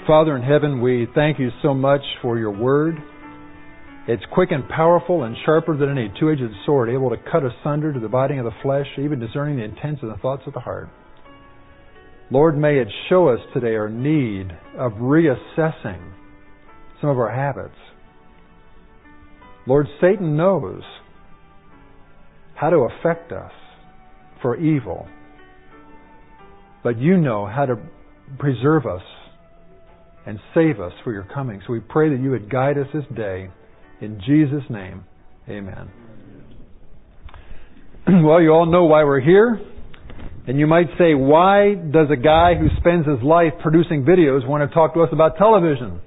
Father in heaven, we thank you so much for your word. It's quick and powerful and sharper than any two-edged sword, able to cut asunder to the dividing of the flesh, even discerning the intents and the thoughts of the heart. Lord, may it show us today our need of reassessing some of our habits. Lord, Satan knows how to affect us for evil, but you know how to preserve us and save us for your coming. So we pray that you would guide us this day. In Jesus' name, amen. Well, you all know why we're here. And you might say, why does a guy who spends his life producing videos want to talk to us about television?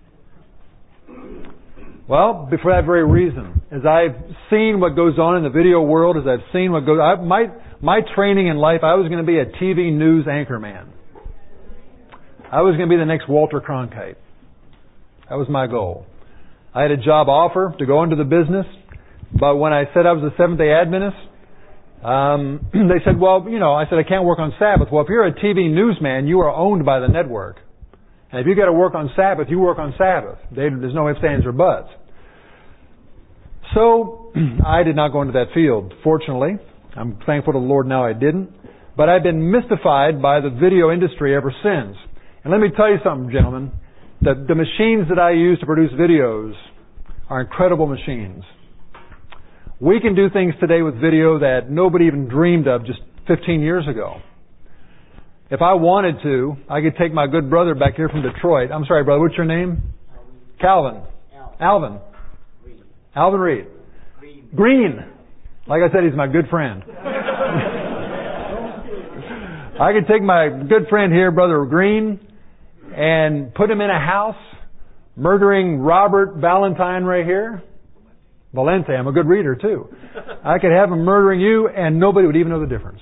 Well, for that very reason. As I've seen what goes on in the video world, as I've seen what goes... My training in life, I was going to be a TV news anchorman. I was going to be the next Walter Cronkite. That was my goal. I had a job offer to go into the business, but when I said I was a Seventh-day Adventist, they said, well, I said I can't work on Sabbath. Well, if you're a TV newsman, you are owned by the network. And if you got to work on Sabbath, you work on Sabbath. There's no ifs, ands, or buts. So I did not go into that field, fortunately. I'm thankful to the Lord now I didn't. But I've been mystified by the video industry ever since. And let me tell you something, gentlemen. The machines that I use to produce videos are incredible machines. We can do things today with video that nobody even dreamed of just 15 years ago. If I wanted to, I could take my good brother back here from Detroit. I'm sorry, brother, what's your name? Calvin. Alvin. Alvin Reed. Green. Like I said, he's my good friend. I could take my good friend here, Brother Green, and put him in a house, murdering Robert Valentine right here. Valente, I'm a good reader too. I could have him murdering you and nobody would even know the difference.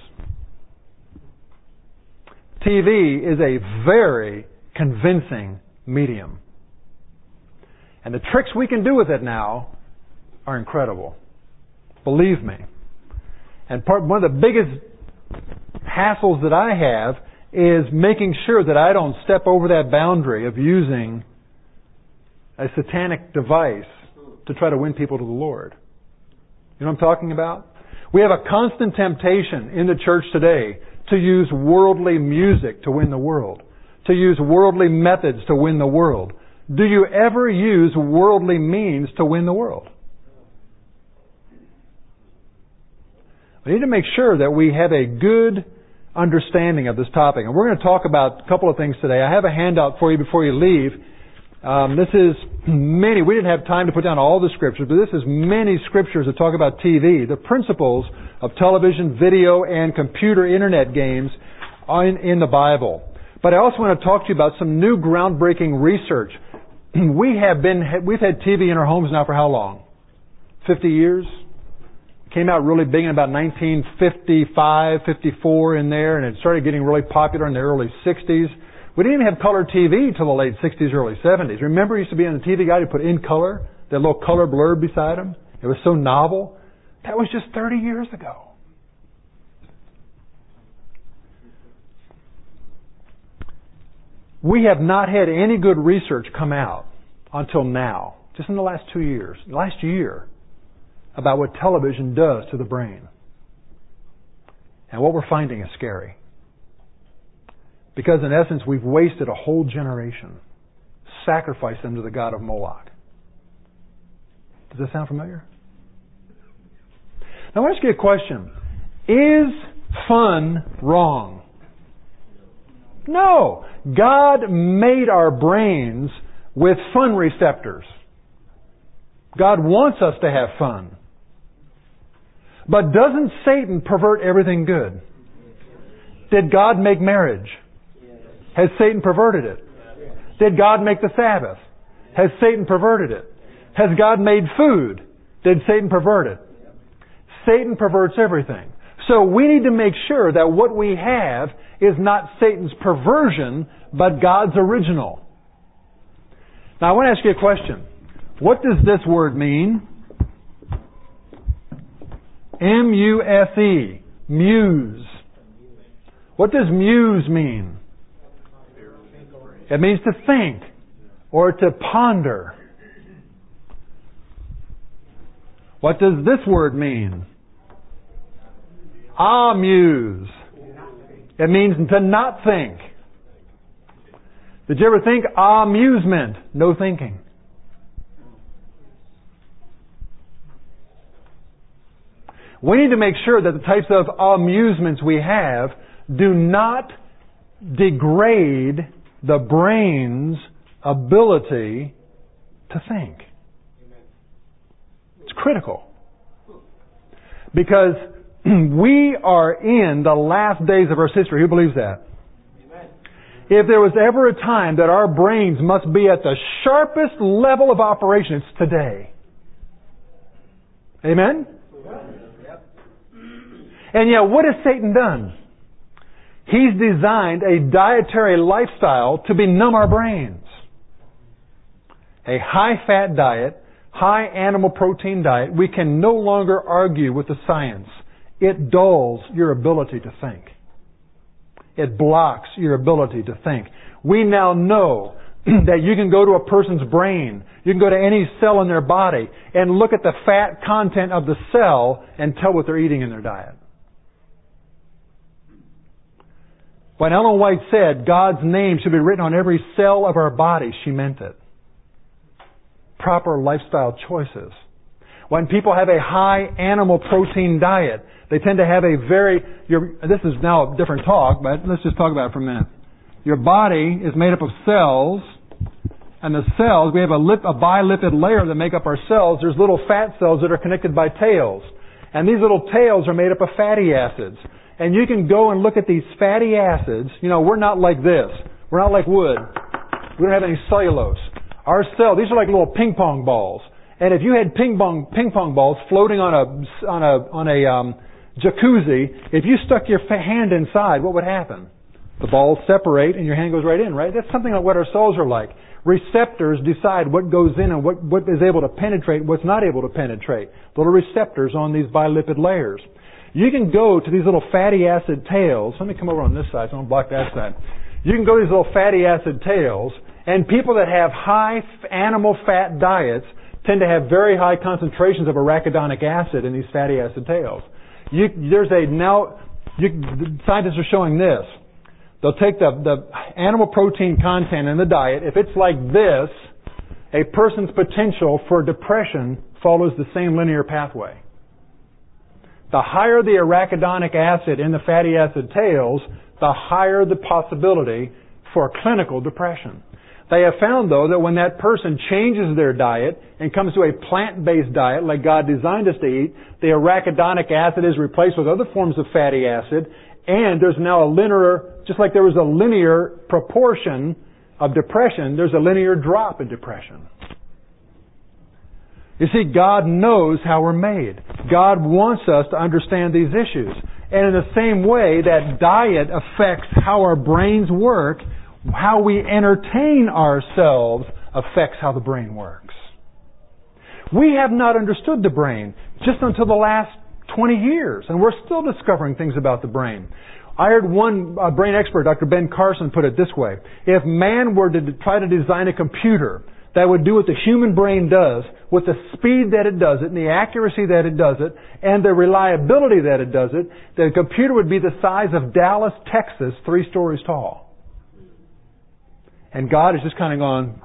TV is a very convincing medium. And the tricks we can do with it now are incredible. Believe me. And one of the biggest hassles that I have is making sure that I don't step over that boundary of using a satanic device to try to win people to the Lord. You know what I'm talking about? We have a constant temptation in the church today to use worldly music to win the world, to use worldly methods to win the world. Do you ever use worldly means to win the world? We need to make sure that we have a good understanding of this topic. And we're going to talk about a couple of things today. I have a handout for you before you leave. This is many. We didn't have time to put down all the scriptures, but this is many scriptures that talk about TV, the principles of television, video, and computer internet games in the Bible. But I also want to talk to you about some new groundbreaking research. We've had TV in our homes now for how long? 50 years? Came out really big in about 1955, 54 in there, and it started getting really popular in the early 60s. We didn't even have color TV till the late 60s, early 70s. Remember, it used to be on the TV guide to put in color, that little color blurb beside him. It was so novel. That was just 30 years ago. We have not had any good research come out until now, just in the last 2 years, last year, about what television does to the brain. And what we're finding is scary. Because in essence, we've wasted a whole generation, sacrificed them to the god of Moloch. Does that sound familiar? Now I want to ask you a question. Is fun wrong? No. God made our brains with fun receptors. God wants us to have fun. But doesn't Satan pervert everything good? Did God make marriage? Has Satan perverted it? Did God make the Sabbath? Has Satan perverted it? Has God made food? Did Satan pervert it? Satan perverts everything. So we need to make sure that what we have is not Satan's perversion, but God's original. Now I want to ask you a question. What does this word mean? M-U-S-E. Muse. What does muse mean? It means to think or to ponder. What does this word mean? Amuse. It means to not think. Did you ever think amusement? No thinking. We need to make sure that the types of amusements we have do not degrade the brain's ability to think. It's critical. Because we are in the last days of Earth's history. Who believes that? If there was ever a time that our brains must be at the sharpest level of operation, it's today. Amen? And yet, what has Satan done? He's designed a dietary lifestyle to benumb our brains. A high-fat diet, high animal protein diet. We can no longer argue with the science. It dulls your ability to think. It blocks your ability to think. We now know that you can go to a person's brain, you can go to any cell in their body, and look at the fat content of the cell and tell what they're eating in their diet. When Ellen White said God's name should be written on every cell of our body, she meant it. Proper lifestyle choices. When people have a high animal protein diet, they tend to have a this is now a different talk, but let's just talk about it for a minute. Your body is made up of cells, and the cells, we have a bilipid layer that make up our cells. There's little fat cells that are connected by tails. And these little tails are made up of fatty acids. And you can go and look at these fatty acids. You know, we're not like this. We're not like wood. We don't have any cellulose. Our cells, these are like little ping pong balls. And if you had ping pong balls floating on a jacuzzi, if you stuck your hand inside, what would happen? The balls separate and your hand goes right in, right? That's something like what our cells are like. Receptors decide what goes in and what is able to penetrate, what's not able to penetrate. Little receptors on these bilipid layers. You can go to these little fatty acid tails. Let me come over on this side so I don't block that side. You can go to these little fatty acid tails, and people that have high animal fat diets tend to have very high concentrations of arachidonic acid in these fatty acid tails. Scientists are showing this. They'll take the animal protein content in the diet. If it's like this, a person's potential for depression follows the same linear pathway. The higher the arachidonic acid in the fatty acid tails, the higher the possibility for clinical depression. They have found, though, that when that person changes their diet and comes to a plant-based diet like God designed us to eat, the arachidonic acid is replaced with other forms of fatty acid, and there's now a linear, just like there was a linear proportion of depression, there's a linear drop in depression. You see, God knows how we're made. God wants us to understand these issues. And in the same way that diet affects how our brains work, how we entertain ourselves affects how the brain works. We have not understood the brain just until the last 20 years, and we're still discovering things about the brain. I heard one brain expert, Dr. Ben Carson, put it this way. If man were to try to design a computer that would do what the human brain does, with the speed that it does it, and the accuracy that it does it, and the reliability that it does it, the computer would be the size of Dallas, Texas, 3 stories tall. And God is just kind of going,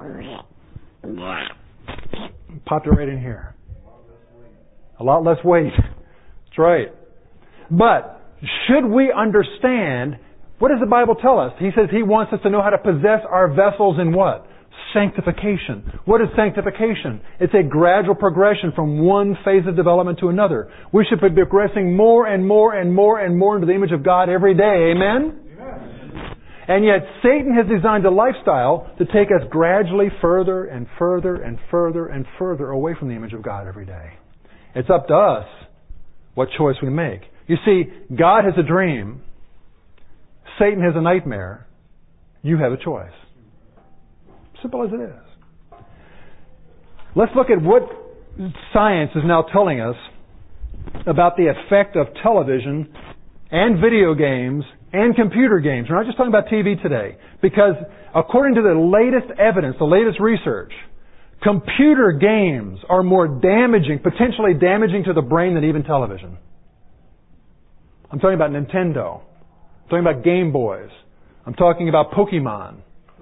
popped it right in here. A lot less weight. That's right. But should we understand, what does the Bible tell us? He says He wants us to know how to possess our vessels in what? Sanctification. What is sanctification? It's a gradual progression from one phase of development to another. We should be progressing more and more and more and more into the image of God every day. Amen? And yet Satan has designed a lifestyle to take us gradually further and further and further and further away from the image of God every day. It's up to us what choice we make. You see, God has a dream. Satan has a nightmare. You have a choice. Simple as it is. Let's look at what science is now telling us about the effect of television and video games and computer games. We're not just talking about TV today. Because according to the latest evidence, the latest research, computer games are more damaging, potentially damaging to the brain than even television. I'm talking about Nintendo. I'm talking about Game Boys. I'm talking about Pokemon.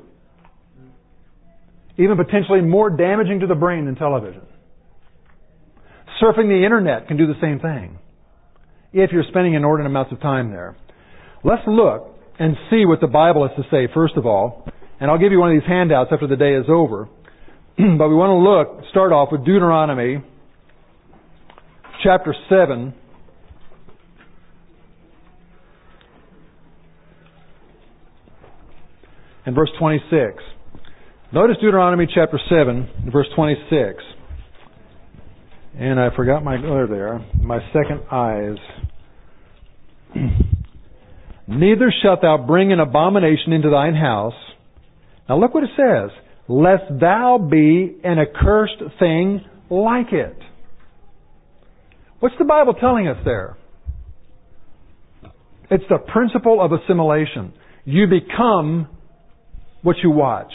Even potentially more damaging to the brain than television. Surfing the internet can do the same thing, if you're spending inordinate amounts of time there. Let's look and see what the Bible has to say, first of all. And I'll give you one of these handouts after the day is over. But we want to start off with Deuteronomy chapter 7. And verse 26. Notice Deuteronomy chapter 7, verse 26. And I forgot my second eyes. Neither shalt thou bring an abomination into thine house. Now look what it says. Lest thou be an accursed thing like it. What's the Bible telling us there? It's the principle of assimilation. You become what you watch.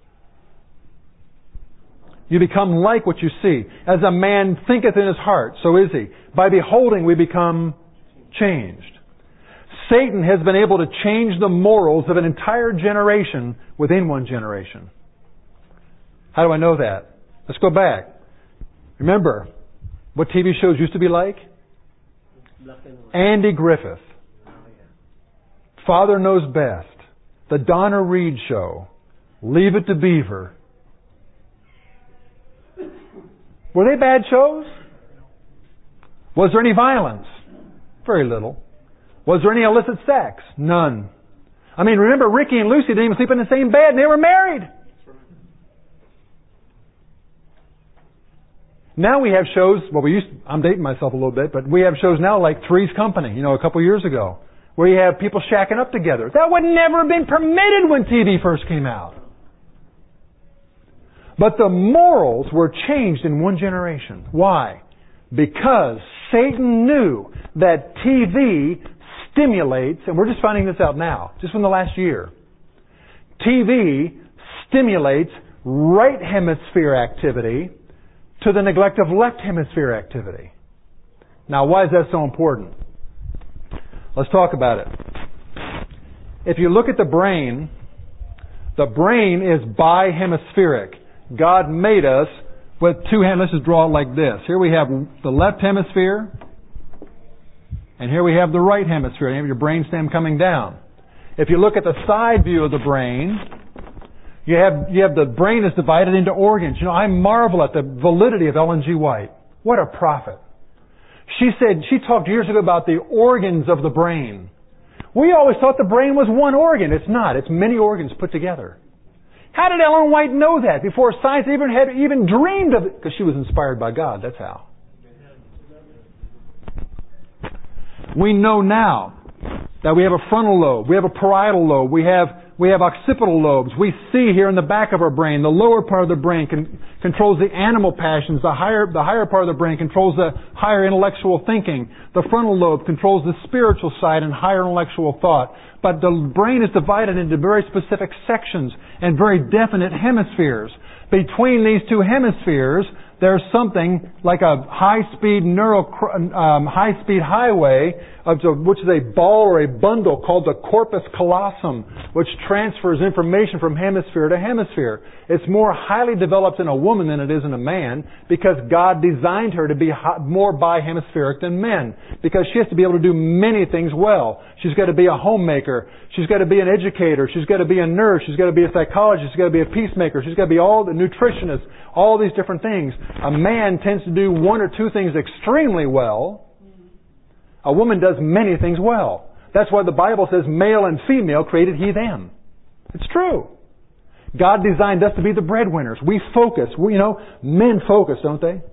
You become like what you see. As a man thinketh in his heart, so is he. By beholding, we become changed. Satan has been able to change the morals of an entire generation within one generation. How do I know that? Let's go back. Remember what TV shows used to be like? Andy Griffith. Father Knows Best. The Donna Reed Show. Leave It to Beaver. Were they bad shows? Was there any violence? Very little. Was there any illicit sex? None. I mean, remember, Ricky and Lucy didn't even sleep in the same bed and they were married. Now we have shows, I'm dating myself a little bit, but we have shows now like Three's Company, a couple years ago, where you have people shacking up together. That would never have been permitted when TV first came out. But the morals were changed in one generation. Why? Because Satan knew that TV stimulates, and we're just finding this out now, just in the last year. TV stimulates right hemisphere activity to the neglect of left hemisphere activity. Now, why is that so important? Let's talk about it. If you look at the brain is bihemispheric. God made us with two hands. Let's just draw it like this. Here we have the left hemisphere, and here we have the right hemisphere. You have your brainstem coming down. If you look at the side view of the brain, you have the brain is divided into organs. I marvel at the validity of Ellen G. White. What a prophet. She talked years ago about the organs of the brain. We always thought the brain was one organ. It's not. It's many organs put together. How did Ellen White know that before science even dreamed of it? Because she was inspired by God. That's how. We know now that we have a frontal lobe, we have a parietal lobe, we have occipital lobes. We see here in the back of our brain, the lower part of the brain controls the animal passions. The higher part of the brain controls the higher intellectual thinking. The frontal lobe controls the spiritual side and higher intellectual thought. But the brain is divided into very specific sections and very definite hemispheres. Between these two hemispheres, there's something like a high-speed highway, which is a ball or a bundle called the corpus callosum, which transfers information from hemisphere to hemisphere. It's more highly developed in a woman than it is in a man because God designed her to be more bihemispheric than men because she has to be able to do many things well. She's got to be a homemaker. She's got to be an educator. She's got to be a nurse. She's got to be a psychologist. She's got to be a peacemaker. She's got to be all the nutritionist, all these different things. A man tends to do one or two things extremely well. A woman does many things well. That's why the Bible says male and female created He them. It's true. God designed us to be the breadwinners. We focus. Men focus, don't they?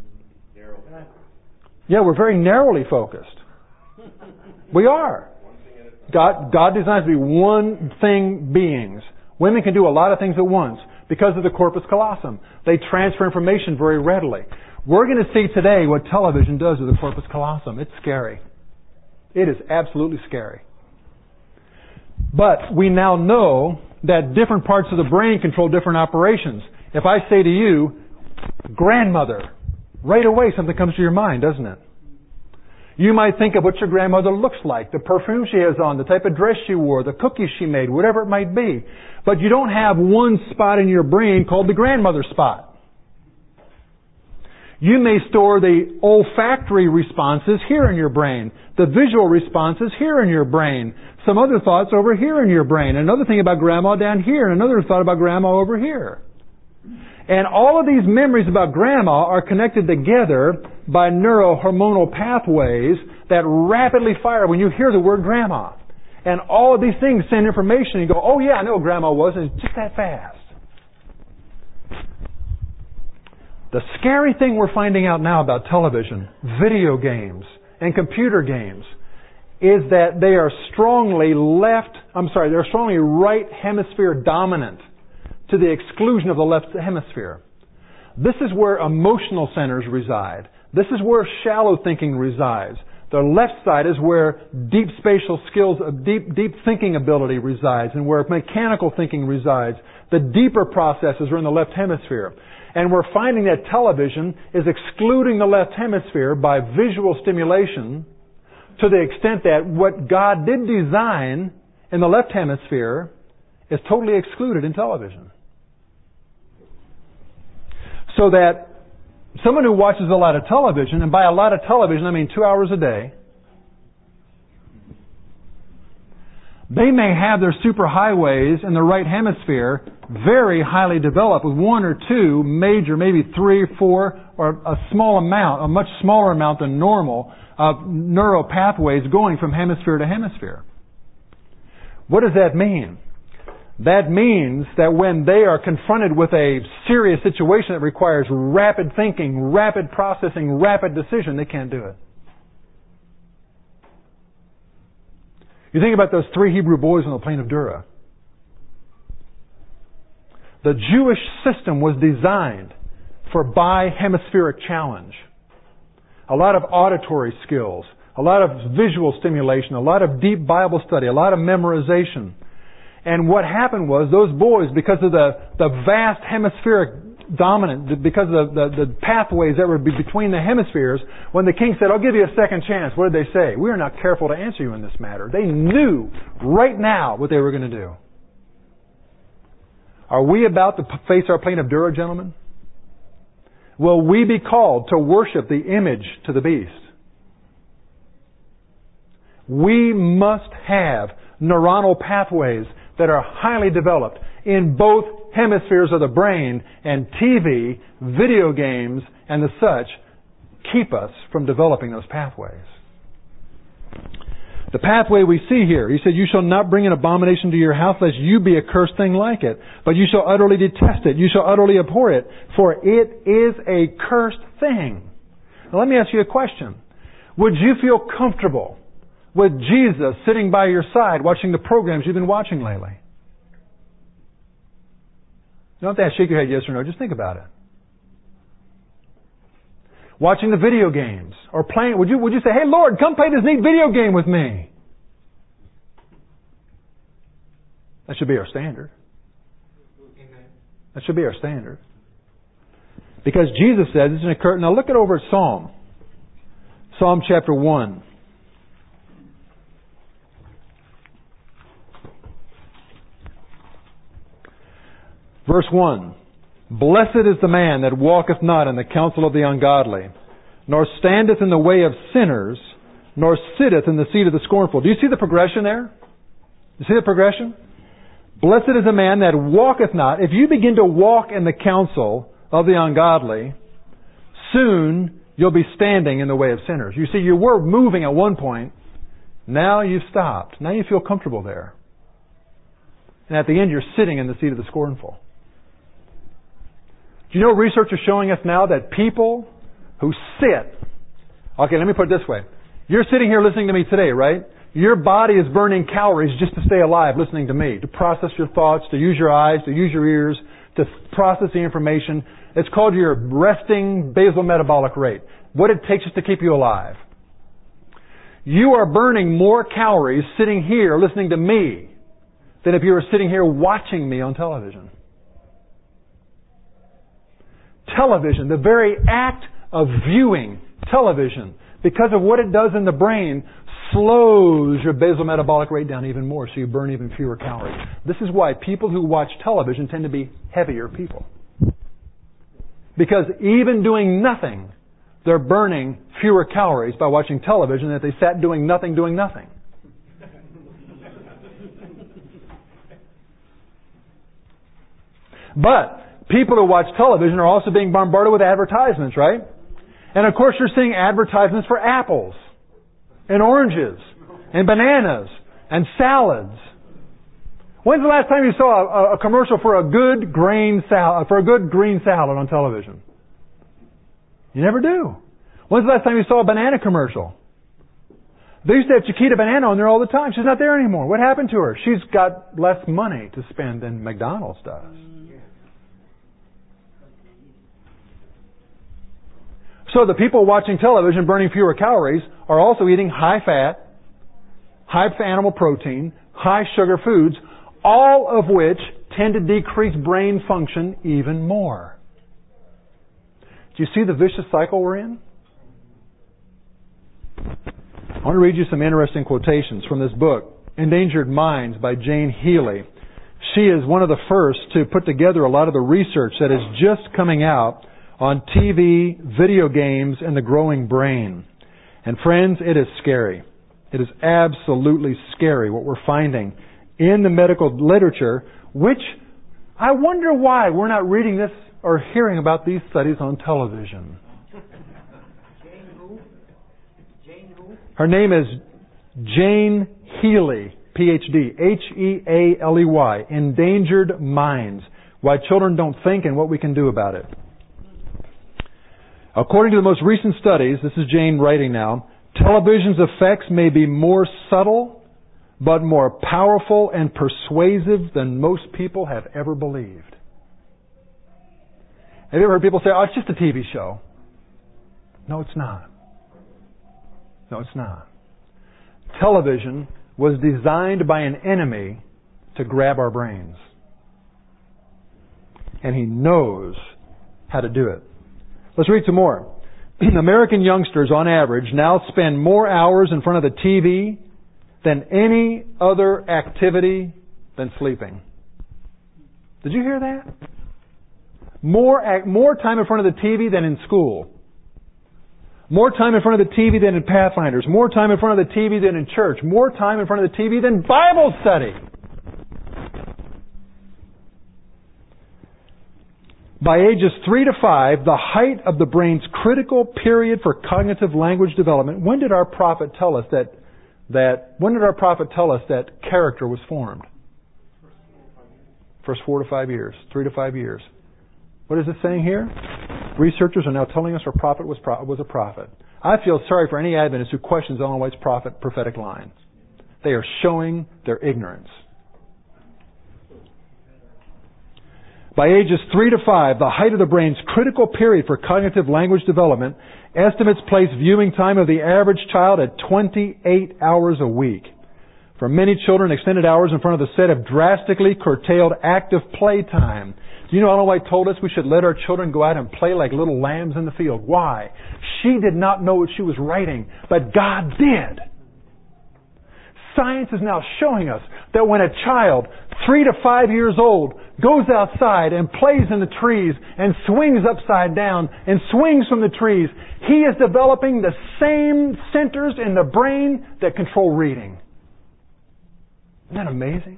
Yeah, we're very narrowly focused. We are. God designed us to be one thing beings. Women can do a lot of things at once because of the corpus callosum. They transfer information very readily. We're going to see today what television does with the corpus callosum. It's scary. It is absolutely scary. But we now know that different parts of the brain control different operations. If I say to you, grandmother, right away something comes to your mind, doesn't it? You might think of what your grandmother looks like, the perfume she has on, the type of dress she wore, the cookies she made, whatever it might be. But you don't have one spot in your brain called the grandmother spot. You may store the olfactory responses here in your brain, the visual responses here in your brain, some other thoughts over here in your brain, another thing about grandma down here, and another thought about grandma over here. And all of these memories about grandma are connected together by neurohormonal pathways that rapidly fire when you hear the word grandma. And all of these things send information and you go, oh yeah, I know what grandma was, and it's just that fast. The scary thing we're finding out now about television, video games, and computer games is that they are strongly right hemisphere dominant to the exclusion of the left hemisphere. This is where emotional centers reside. This is where shallow thinking resides. The left side is where deep spatial skills, deep thinking ability resides, and where mechanical thinking resides. The deeper processes are in the left hemisphere. And we're finding that television is excluding the left hemisphere by visual stimulation to the extent that what God did design in the left hemisphere is totally excluded in television. So that someone who watches a lot of television, and by a lot of television I mean 2 hours a day, they may have their superhighways in the right hemisphere very highly developed with one or two major, maybe 3 or 4, or a small amount, a much smaller amount than normal, of neural pathways going from hemisphere to hemisphere. What does that mean? That means that when they are confronted with a serious situation that requires rapid thinking, rapid processing, rapid decision, they can't do it. You think about those 3 Hebrew boys on the plain of Dura. The Jewish system was designed for bi-hemispheric challenge. A lot of auditory skills, a lot of visual stimulation, a lot of deep Bible study, a lot of memorization. And what happened was those boys, because of the vast hemispheric dominant, because of the pathways that were between the hemispheres, when the king said, I'll give you a second chance, what did they say? We are not careful to answer you in this matter. They knew right now what they were going to do. Are we about to face our plain of Dura, gentlemen? Will we be called to worship the image to the beast? We must have neuronal pathways that are highly developed in both hemispheres of the brain, and TV, video games, and the such keep us from developing those pathways. The pathway we see here, he said, you shall not bring an abomination to your house, lest you be a cursed thing like it. But you shall utterly detest it. You shall utterly abhor it. For it is a cursed thing. Now let me ask you a question. Would you feel comfortable with Jesus sitting by your side watching the programs you've been watching lately? You don't have to shake your head yes or no. Just think about it. Watching the video games or playing. Would you say, hey Lord, come play this neat video game with me? That should be our standard. That should be our standard. Because Jesus said, this is an curtain. Now look it over at Psalm chapter 1. Verse 1. Blessed is the man that walketh not in the counsel of the ungodly, nor standeth in the way of sinners, nor sitteth in the seat of the scornful. Do you see the progression there? You see the progression? Blessed is the man that walketh not. If you begin to walk in the counsel of the ungodly, soon you'll be standing in the way of sinners. You see, you were moving at one point. Now you've stopped. Now you feel comfortable there. And at the end, you're sitting in the seat of the scornful. Do you know research is showing us now that people who sit... Okay, let me put it this way. You're sitting here listening to me today, right? Your body is burning calories just to stay alive listening to me, to process your thoughts, to use your eyes, to use your ears, to process the information. It's called your resting basal metabolic rate. What it takes is to keep you alive. You are burning more calories sitting here listening to me than if you were sitting here watching me on television. Television, the very act of viewing television, because of what it does in the brain, slows your basal metabolic rate down even more, so you burn even fewer calories. This is why people who watch television tend to be heavier people. Because even doing nothing, they're burning fewer calories by watching television than if they sat doing nothing. But people who watch television are also being bombarded with advertisements, right? And of course you're seeing advertisements for apples and oranges and bananas and salads. When's the last time you saw a commercial for a good green salad on television? You never do. When's the last time you saw a banana commercial? They used to have Chiquita Banana on there all the time. She's not there anymore. What happened to her? She's got less money to spend than McDonald's does. So the people watching television burning fewer calories are also eating high-fat, high-animal protein, high-sugar foods, all of which tend to decrease brain function even more. Do you see the vicious cycle we're in? I want to read you some interesting quotations from this book, Endangered Minds by Jane Healey. She is one of the first to put together a lot of the research that is just coming out on TV, video games, and the growing brain. And friends, it is scary. It is absolutely scary what we're finding in the medical literature, which I wonder why we're not reading this or hearing about these studies on television. Her name is Jane Healey, Ph.D., Healey, Endangered Minds, Why Children Don't Think and What We Can Do About It. According to the most recent studies, this is Jane writing now, television's effects may be more subtle, but more powerful and persuasive than most people have ever believed. Have you ever heard people say, oh, it's just a TV show? No, it's not. No, it's not. Television was designed by an enemy to grab our brains. And he knows how to do it. Let's read some more. American youngsters, on average, now spend more hours in front of the TV than any other activity than sleeping. Did you hear that? More time in front of the TV than in school. More time in front of the TV than in Pathfinders. More time in front of the TV than in church. More time in front of the TV than Bible study. By ages 3 to 5, the height of the brain's critical period for cognitive language development. When did our prophet tell us that character was formed? First 4 to 5 years. 3 to 5 years. What is it saying here? Researchers are now telling us our prophet was a prophet. I feel sorry for any Adventist who questions Ellen White's prophetic line. They are showing their ignorance. By ages 3 to 5, the height of the brain's critical period for cognitive language development, estimates place viewing time of the average child at 28 hours a week. For many children, extended hours in front of the set have drastically curtailed active play time. Do you know Ellen White told us we should let our children go out and play like little lambs in the field? Why? She did not know what she was writing, but God did. Science is now showing us that when a child, 3 to 5 years old, goes outside and plays in the trees and swings upside down and swings from the trees, he is developing the same centers in the brain that control reading. Isn't that amazing?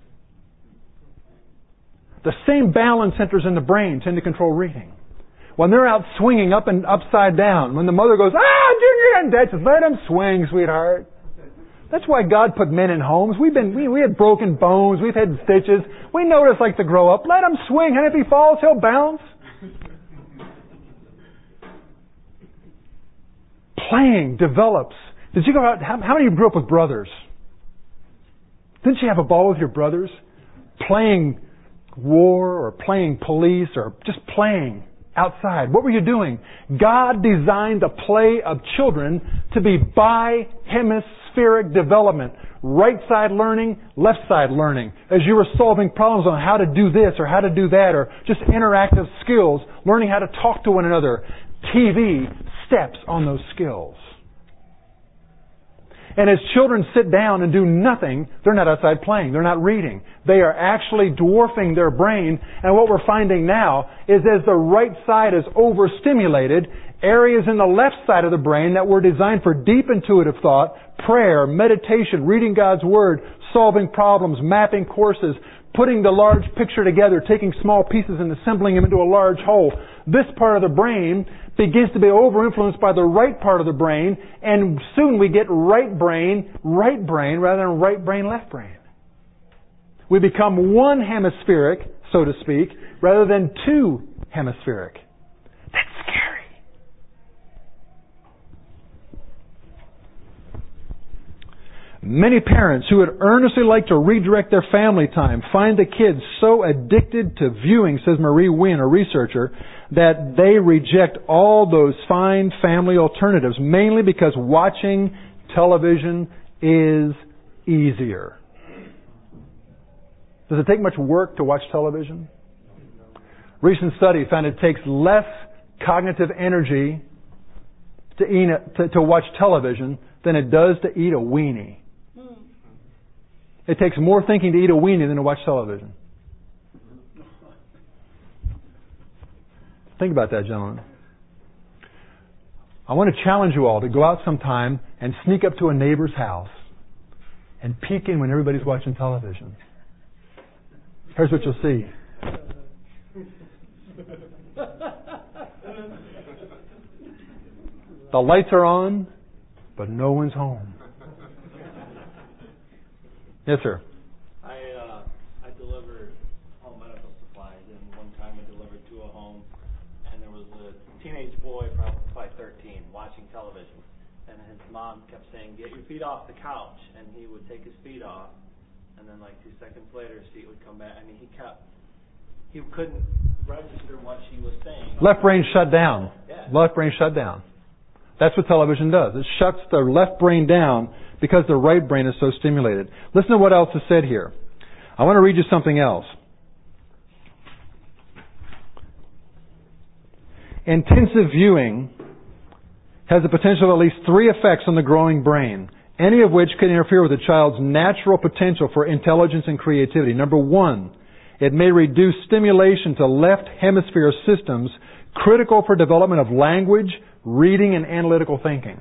The same balance centers in the brain tend to control reading. When they're out swinging up and upside down, when the mother goes, Junior, and Dad says, let him swing, sweetheart. That's why God put men in homes. We had broken bones. We've had stitches. We know what it's like to grow up. Let him swing, and if he falls, he'll bounce. Playing develops. Did you go out? How many of you grew up with brothers? Didn't you have a ball with your brothers? Playing war or playing police or just playing outside. What were you doing? God designed the play of children to be bi-hemispheric development. right side learning, left side learning. As you were solving problems on how to do this or how to do that, or just interactive skills, learning how to talk to one another, TV steps on those skills. And as children sit down and do nothing, they're not outside playing. They're not reading. They are actually dwarfing their brain. And what we're finding now is as the right side is overstimulated, areas in the left side of the brain that were designed for deep intuitive thought, prayer, meditation, reading God's Word, solving problems, mapping courses, putting the large picture together, taking small pieces and assembling them into a large whole. This part of the brain begins to be over-influenced by the right part of the brain, and soon we get right brain rather than right brain, left brain. We become one hemispheric, so to speak, rather than two hemispheric. That's scary. Many parents who would earnestly like to redirect their family time find the kids so addicted to viewing, says Marie Wynn, a researcher, that they reject all those fine family alternatives, mainly because watching television is easier. Does it take much work to watch television? Recent study found it takes less cognitive energy to watch television than it does to eat a weenie. It takes more thinking to eat a weenie than to watch television. Think about that, gentlemen. I want to challenge you all to go out sometime and sneak up to a neighbor's house and peek in when everybody's watching television. Here's what you'll see. The lights are on, but no one's home. Yes, sir. I delivered home medical supplies, and one time I delivered to a home, and there was a teenage boy, probably 13, watching television, and his mom kept saying, "Get your feet off the couch," and he would take his feet off, and then like 2 seconds later his feet would come back. I mean, he couldn't register what she was saying. Left brain shut down. Yeah. Left brain shut down. That's what television does. It shuts the left brain down because the right brain is so stimulated. Listen to what else is said here. I want to read you something else. Intensive viewing has the potential of at least 3 effects on the growing brain, any of which can interfere with a child's natural potential for intelligence and creativity. Number 1, it may reduce stimulation to left hemisphere systems critical for development of language, reading, and analytical thinking.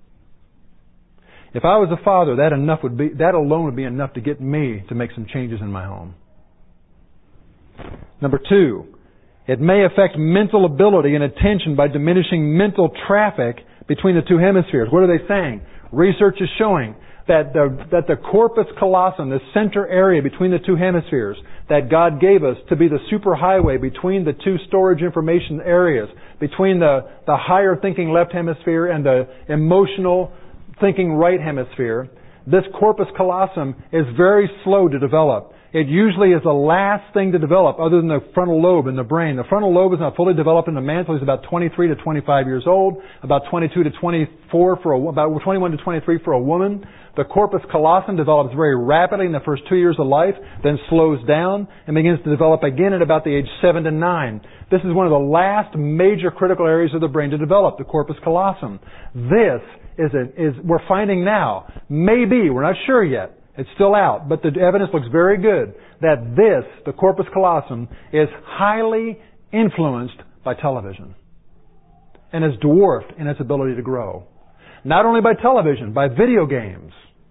If I was a father, that alone would be enough to get me to make some changes in my home. Number 2, it may affect mental ability and attention by diminishing mental traffic between the 2 hemispheres. What are they saying? Research is showing that the corpus callosum, the center area between the 2 hemispheres that God gave us to be the superhighway between the 2 storage information areas, between the higher thinking left hemisphere and the emotional thinking right hemisphere, this corpus callosum is very slow to develop. It usually is the last thing to develop other than the frontal lobe in the brain. The frontal lobe is not fully developed in the man until he's about 23 to 25 years old, about 22 to 24 about 21 to 23 for a woman. The corpus callosum develops very rapidly in the first 2 years of life, then slows down and begins to develop again at about the age 7 to 9. This is one of the last major critical areas of the brain to develop, the corpus callosum. This is we're finding now, maybe, we're not sure yet, it's still out, but the evidence looks very good that the corpus callosum, is highly influenced by television and is dwarfed in its ability to grow. Not only by television, by video games,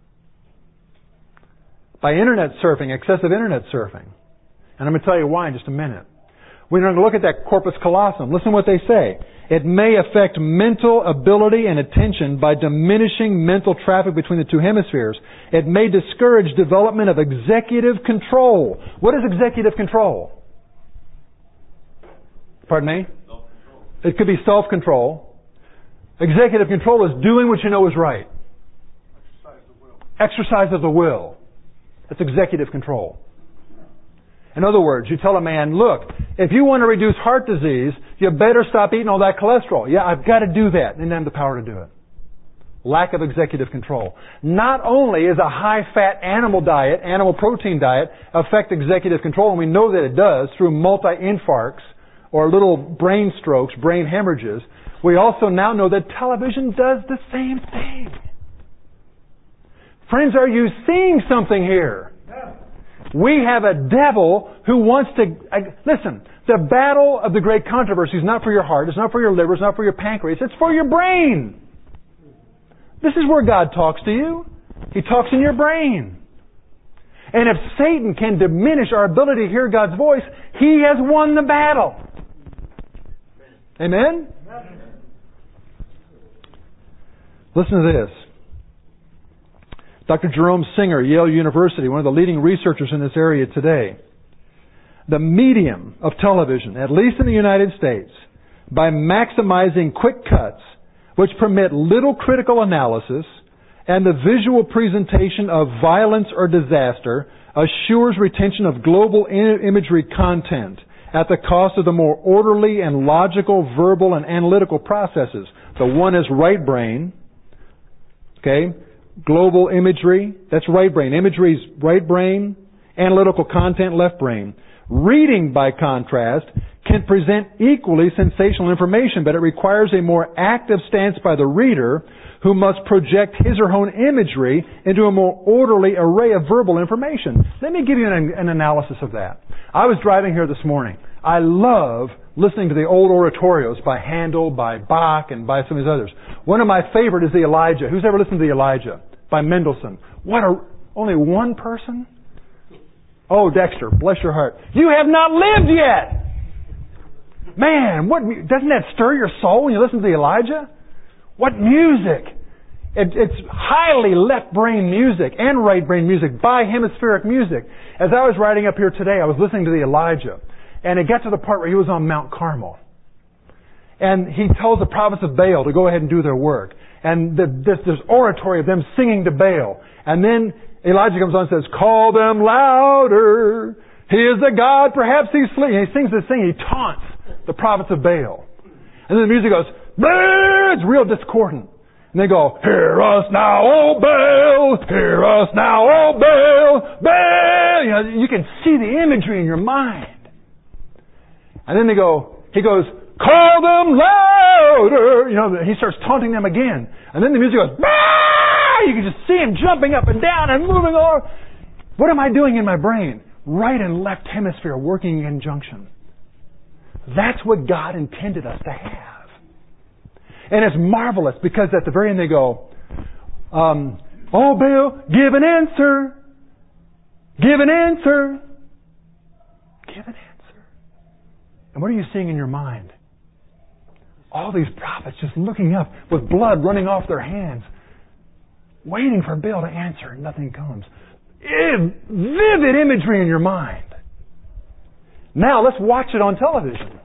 by internet surfing, excessive internet surfing. And I'm going to tell you why in just a minute. We're going to look at that corpus callosum. Listen to what they say. It may affect mental ability and attention by diminishing mental traffic between the 2 hemispheres. It may discourage development of executive control. What is executive control? Pardon me? Self-control. It could be self-control. Executive control is doing what you know is right. Exercise of the will. That's executive control. In other words, you tell a man, look, if you want to reduce heart disease, you better stop eating all that cholesterol. Yeah, I've got to do that. And then have the power to do it. Lack of executive control. Not only is a high-fat animal diet, animal protein diet, affect executive control, and we know that it does through multi-infarcts or little brain strokes, brain hemorrhages, we also now know that television does the same thing. Friends, are you seeing something here? We have a devil who wants to... Listen, the battle of the great controversy is not for your heart, it's not for your liver, it's not for your pancreas, it's for your brain. This is where God talks to you. He talks in your brain. And if Satan can diminish our ability to hear God's voice, he has won the battle. Amen? Listen to this. Dr. Jerome Singer, Yale University, one of the leading researchers in this area today. The medium of television, at least in the United States, by maximizing quick cuts, which permit little critical analysis, and the visual presentation of violence or disaster, assures retention of global imagery content at the cost of the more orderly and logical verbal and analytical processes. The one is right brain. Okay? Global imagery, that's right brain. Imagery is right brain. Analytical content, left brain. Reading, by contrast, can present equally sensational information, but it requires a more active stance by the reader who must project his or her own imagery into a more orderly array of verbal information. Let me give you an analysis of that. I was driving here this morning. I love listening to the old oratorios by Handel, by Bach, and by some of these others. One of my favorite is the Elijah. Who's ever listened to the Elijah? By Mendelssohn. Only one person? Oh, Dexter, bless your heart. You have not lived yet! Man, doesn't that stir your soul when you listen to the Elijah? What music! It's highly left brain music and right brain music, bi-hemispheric music. As I was riding up here today, I was listening to the Elijah, and it got to the part where he was on Mount Carmel. And he tells the prophets of Baal to go ahead and do their work. And there's oratory of them singing to Baal. And then Elijah comes on and says, "Call them louder. He is the God, perhaps he's sleeping." And he sings this thing, he taunts the prophets of Baal. And then the music goes, "Bleh!" It's real discordant. And they go, "Hear us now, O Baal! Hear us now, O Baal! Baal!" You can see the imagery in your mind. And then he goes, "Call them louder!" He starts taunting them again. And then the music goes, "Bah!" You can just see him jumping up and down and moving all. What am I doing in my brain? Right and left hemisphere working in conjunction. That's what God intended us to have. And it's marvelous because at the very end they go, "Oh, Baal, give an answer. Give an answer. Give an answer." And what are you seeing in your mind? All these prophets just looking up with blood running off their hands, waiting for Baal to answer, and nothing comes. Vivid imagery in your mind. Now let's watch it on television.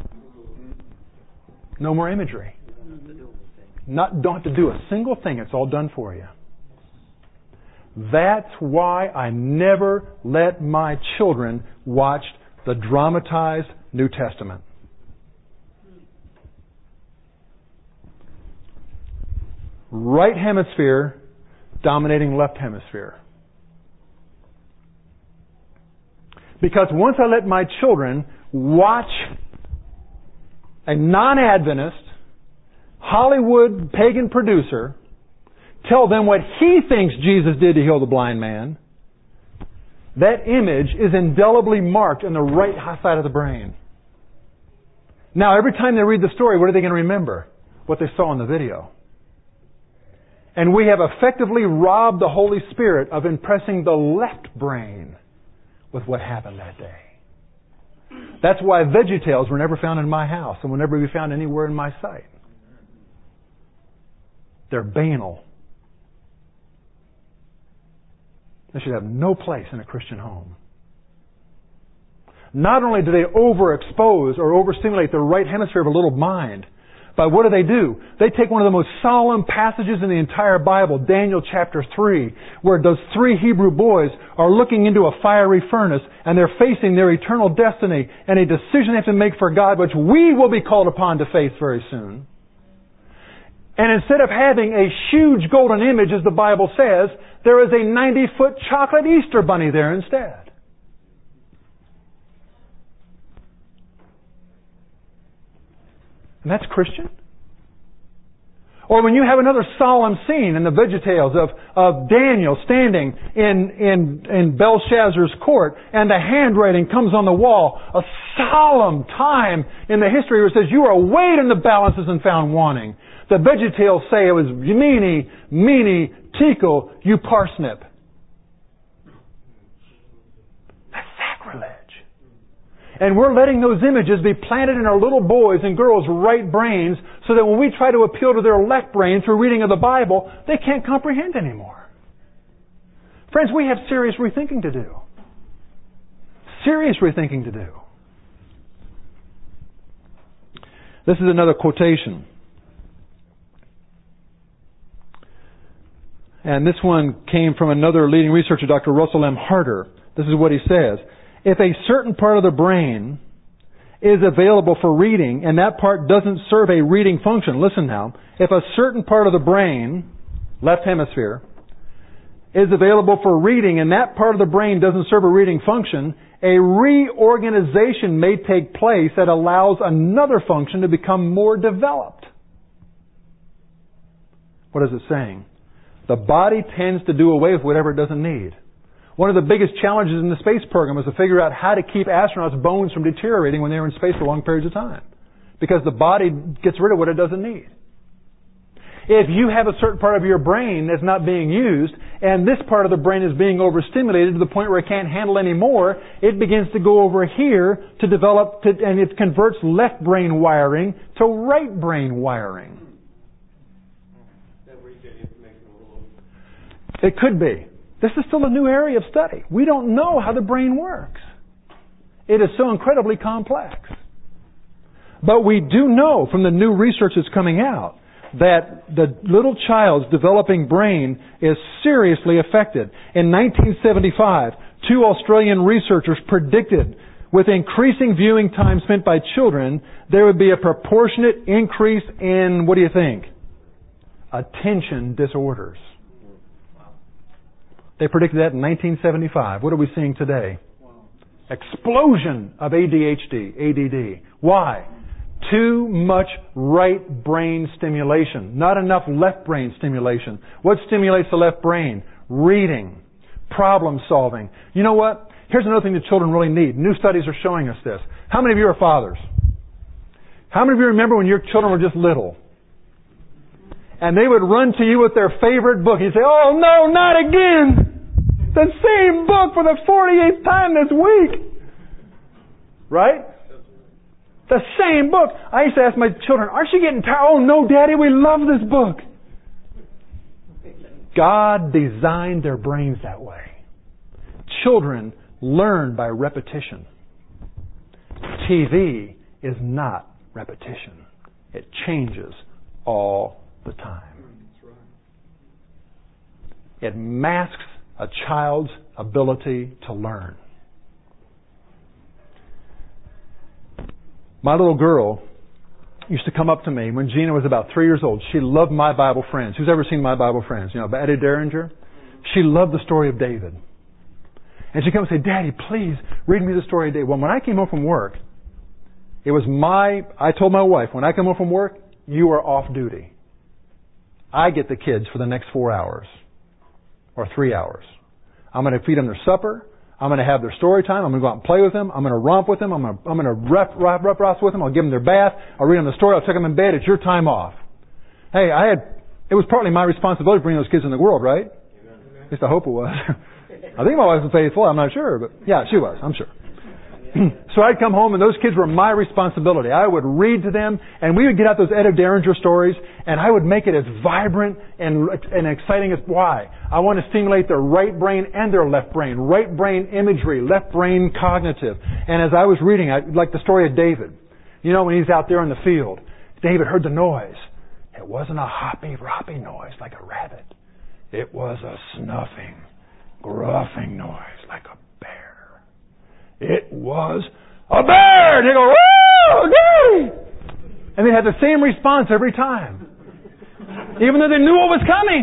No more imagery. Don't have to do a single thing. It's all done for you. That's why I never let my children watch the dramatized New Testament. Right hemisphere dominating left hemisphere. Because once I let my children watch a non-Adventist, Hollywood pagan producer tell them what he thinks Jesus did to heal the blind man, that image is indelibly marked in the right side of the brain. Now, every time they read the story, what are they going to remember? What they saw in the video. And we have effectively robbed the Holy Spirit of impressing the left brain with what happened that day. That's why VeggieTales were never found in my house and will never be found anywhere in my sight. They're banal. They should have no place in a Christian home. Not only do they overexpose or overstimulate the right hemisphere of a little mind, but what do? They take one of the most solemn passages in the entire Bible, Daniel chapter 3, where those 3 Hebrew boys are looking into a fiery furnace and they're facing their eternal destiny and a decision they have to make for God, which we will be called upon to face very soon. And instead of having a huge golden image, as the Bible says, there is a 90-foot chocolate Easter bunny there instead. And that's Christian? Or when you have another solemn scene in the VeggieTales of Daniel standing in Belshazzar's court, and the handwriting comes on the wall, a solemn time in the history where it says, you are weighed in the balances and found wanting. The VeggieTales say it was meeny, tickle, you parsnip. That's sacrilege. And we're letting those images be planted in our little boys' and girls' right brains so that when we try to appeal to their left brain through reading of the Bible, they can't comprehend anymore. Friends, we have serious rethinking to do. Serious rethinking to do. This is another quotation. And this one came from another leading researcher, Dr. Russell M. Harder. This is what he says. If a certain part of the brain is available for reading and that part doesn't serve a reading function, listen now, if a certain part of the brain, left hemisphere, is available for reading and that part of the brain doesn't serve a reading function, a reorganization may take place that allows another function to become more developed. What is it saying? The body tends to do away with whatever it doesn't need. One of the biggest challenges in the space program is to figure out how to keep astronauts' bones from deteriorating when they're in space for long periods of time. Because the body gets rid of what it doesn't need. If you have a certain part of your brain that's not being used, and this part of the brain is being overstimulated to the point where it can't handle any more, it begins to go over here to develop, and it converts left brain wiring to right brain wiring. It could be. This is still a new area of study. We don't know how the brain works. It is so incredibly complex. But we do know from the new research that's coming out that the little child's developing brain is seriously affected. In 1975, 2 Australian researchers predicted with increasing viewing time spent by children, there would be a proportionate increase in, what do you think? Attention disorders. They predicted that in 1975. What are we seeing today? Explosion of ADHD, ADD. Why? Too much right brain stimulation. Not enough left brain stimulation. What stimulates the left brain? Reading. Problem solving. You know what? Here's another thing that children really need. New studies are showing us this. How many of you are fathers? How many of you remember when your children were just little? And they would run to you with their favorite book. You'd say, oh no, not again! The same book for the 48th time this week! Right? The same book. I used to ask my children, aren't you getting tired? Oh no, Daddy, we love this book. God designed their brains that way. Children learn by repetition. TV is not repetition. It changes all the time. It masks a child's ability to learn. My little girl used to come up to me when Gina was about 3 years old. She loved My Bible Friends. Who's ever seen My Bible Friends? You know, Eddie Derringer? She loved the story of David. And she'd come and say, Daddy, please read me the story of David. Well, when I came home from work, I told my wife, when I come home from work, you are off duty. I get the kids for the next 4 hours or 3 hours. I'm going to feed them their supper. I'm going to have their story time. I'm going to go out and play with them. I'm going to romp with them. I'm going to rough with them. I'll give them their bath. I'll read them the story. I'll take them in bed. It's your time off. Hey, it was partly my responsibility to bring those kids in the world, right? At least I hope it was. I think my wife was faithful. I'm not sure, but yeah, she was. I'm sure. So I'd come home and those kids were my responsibility. I would read to them and we would get out those Eddie Derringer stories and I would make it as vibrant and exciting as why. I want to stimulate their right brain and their left brain. Right brain imagery, left brain cognitive. And as I was reading, like the story of David. You know, when he's out there in the field, David heard the noise. It wasn't a hoppy noise like a rabbit. It was a snuffing, gruffing noise like a bear. It was a bear! And they go, woo! Yay! And they had the same response every time. Even though they knew what was coming.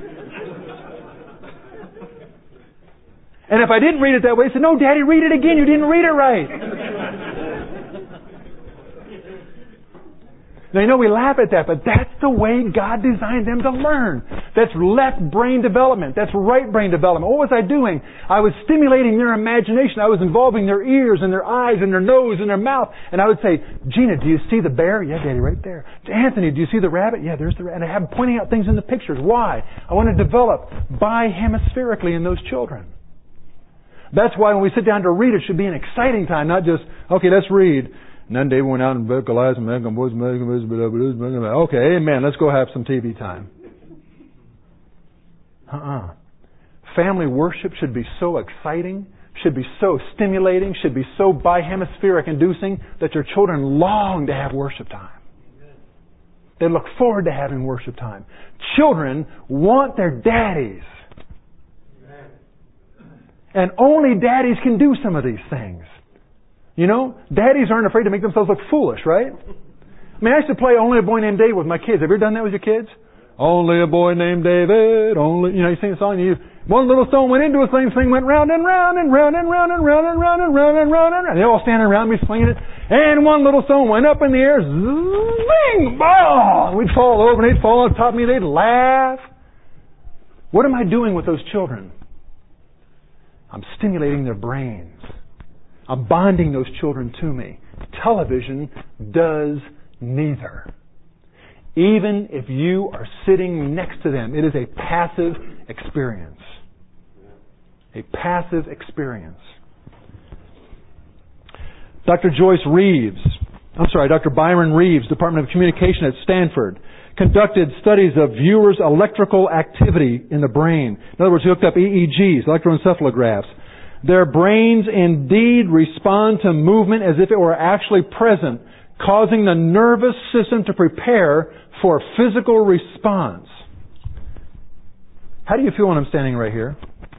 And if I didn't read it that way, they said, no, Daddy, read it again. You didn't read it right. Now, you know, we laugh at that, but that's the way God designed them to learn. That's left brain development. That's right brain development. What was I doing? I was stimulating their imagination. I was involving their ears and their eyes and their nose and their mouth. And I would say, Gina, do you see the bear? Yeah, Daddy, right there. Anthony, do you see the rabbit? Yeah, there's the rabbit. And I have pointing out things in the pictures. Why? I want to develop bihemispherically in those children. That's why when we sit down to read, it should be an exciting time, not just, okay, let's read. And then David went out and vocalized and okay, amen, let's go have some TV time. Family worship should be so exciting, should be so stimulating, should be so bihemispheric inducing that your children long to have worship time. They look forward to having worship time. Children want their daddies. And only daddies can do some of these things. You know, daddies aren't afraid to make themselves look foolish, right? I mean, I used to play Only a Boy Named David with my kids. Have you ever done that with your kids? Only a boy named David, only, you know, you sing a song and one little stone went into a thing went round and round and round and round and round and round and round and round and round. They all standing around me swinging it. And one little stone went up in the air, zing, bang! We'd fall over and they'd fall on top of me, they'd laugh. What am I doing with those children? I'm stimulating their brains. I'm bonding those children to me. Television does neither. Even if you are sitting next to them, it is a passive experience. A passive experience. Dr. Byron Reeves, Department of Communication at Stanford, conducted studies of viewers' electrical activity in the brain. In other words, he hooked up EEGs, electroencephalographs. Their brains indeed respond to movement as if it were actually present, causing the nervous system to prepare for physical response. How do you feel when I'm standing right here?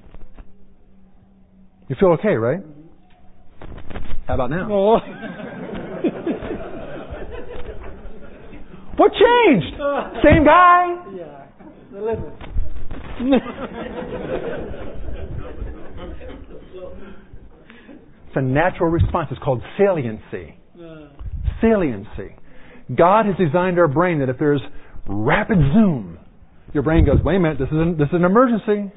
You feel okay, right? How about now? Oh. What changed? Same guy? Yeah, a little. It's a natural response. It's called saliency. Saliency. God has designed our brain that if there's rapid zoom, your brain goes, wait a minute, this is an emergency.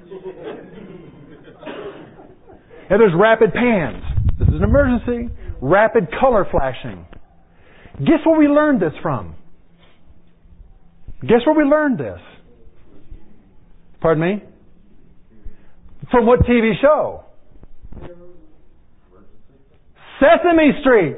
If there's rapid pans, this is an emergency. Rapid color flashing. Guess where we learned this from? Guess where we learned this? Pardon me? From what TV show? Sesame Street.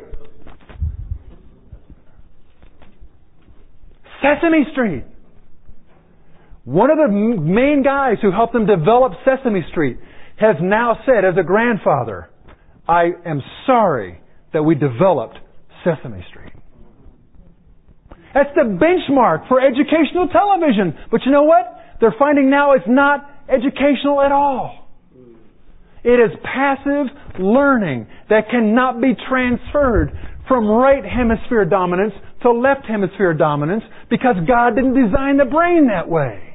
Sesame Street. One of the main guys who helped them develop Sesame Street has now said as a grandfather, I am sorry that we developed Sesame Street. That's the benchmark for educational television. But you know what? They're finding now it's not educational at all. It is passive learning that cannot be transferred from right hemisphere dominance to left hemisphere dominance because God didn't design the brain that way.